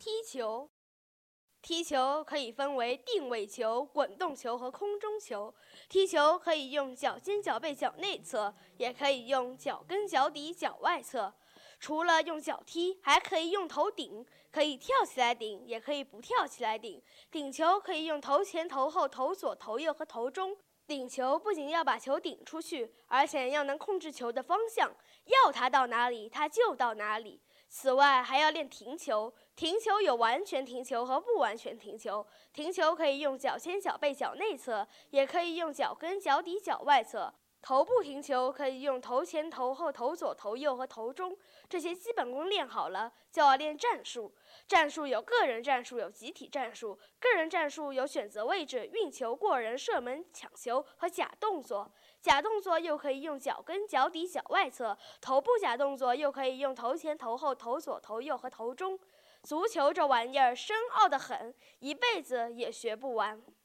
踢球。踢球可以分为定位球、滚动球和空中球。踢球可以用脚尖、脚背、脚内侧，也可以用脚跟、脚底、脚外侧。除了用脚踢，还可以用头顶，可以跳起来顶，也可以不跳起来顶。顶球可以用头前、头后、头左、头右和头中。顶球不仅要把球顶出去，而且要能控制球的方向，要它到哪里，它就到哪里。此外，还要练停球。停球有完全停球和不完全停球。停球可以用脚尖、脚背、脚内侧，也可以用脚跟、脚底、脚外侧。头部停球可以用头前、头后、头左、头右和头中。这些基本功练好了，就要练战术。战术有个人战术，有集体战术。个人战术有选择位置、运球、过人、射门、抢球和假动作。假动作又可以用脚跟、脚底、脚外侧。头部假动作又可以用头前、头后、头左、头右和头中。足球这玩意儿深奥得很，一辈子也学不完。